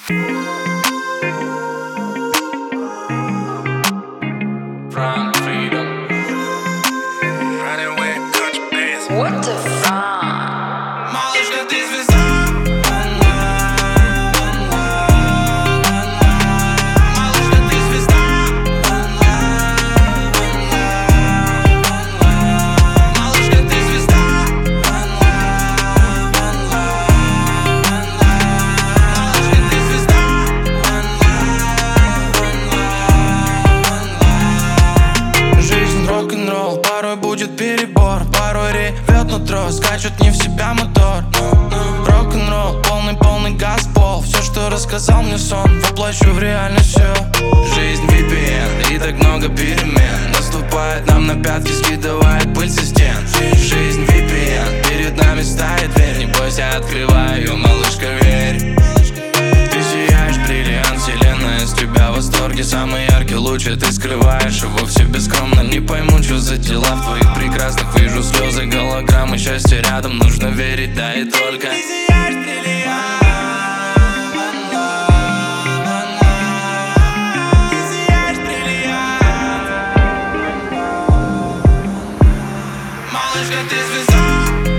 What the fuck? Малышка, ты звезда. Малышка, ты звезда. Малышка, ты звезда. Малышка, ты звезда. Жизнь рок-н-ролл, порой будет перебор, порой ревет нутро, скачет не в себя мотор. Рок-н-ролл, полный газ, пол. Все, что рассказал мне сон, воплощу в реальность все. Жизнь VPN, и так много перемен. Наступает нам на пятки, скидывает пыль со стен. Жизнь VPN, перед нами стоит дверь. Не бойся, открывай ее, малышка, верь. Ты сияешь, бриллиант, вселенная из тебя в восторге. Самый яркий луч, и ты скрываешь его в себе скромно. Не пойму, что за дела в твоих прекрасных. Вижу слезы, голограммы, счастье рядом. Нужно верить, да и только. Ты сияешь, бриллиант. Ты сияешь, бриллиант. Малышка, ты звезда.